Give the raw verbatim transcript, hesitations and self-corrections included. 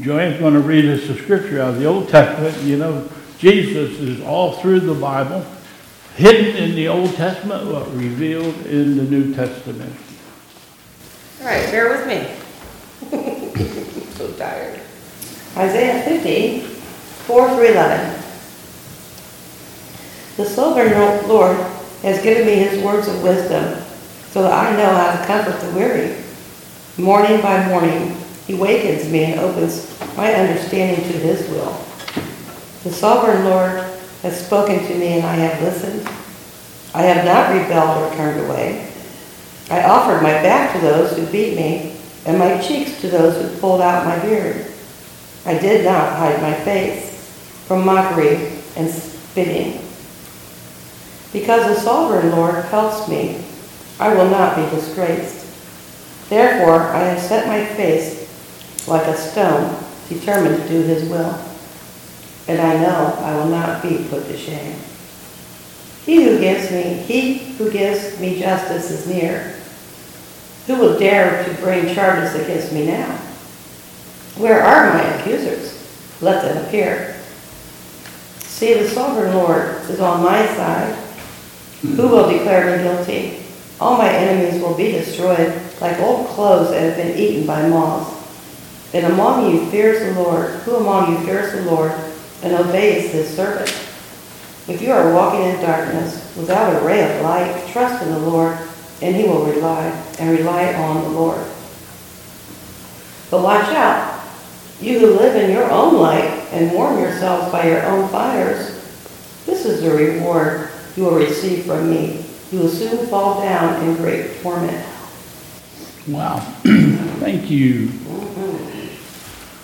Joanne's going to read us a scripture out of the Old Testament. You know, Jesus is all through the Bible, hidden in the Old Testament, but revealed in the New Testament. All right, bear with me. I'm so tired. Isaiah fifty, four through eleven. The sovereign Lord has given me his words of wisdom, so that I know how to comfort the weary. Morning by morning, he wakens me and opens my understanding to his will. The sovereign Lord has spoken to me, and I have listened. I have not rebelled or turned away. I offered my back to those who beat me, and my cheeks to those who pulled out my beard. I did not hide my face from mockery and spitting. Because the sovereign Lord helps me, I will not be disgraced. Therefore, I have set my face like a stone, determined to do his will. And I know I will not be put to shame. He who gives me, he who gives me justice is near. Who will dare to bring charges against me now? Where are my accusers? Let them appear. See, the sovereign Lord is on my side. Who will declare me guilty? All my enemies will be destroyed like old clothes that have been eaten by moths. And among you fears the Lord. Who among you fears the Lord and obeys his servant? If you are walking in darkness without a ray of light, trust in the Lord, and he will rely and rely on the Lord. But watch out, you who live in your own light and warm yourselves by your own fires. This is the reward you will receive from me. You will soon fall down in great torment. Wow. Thank you.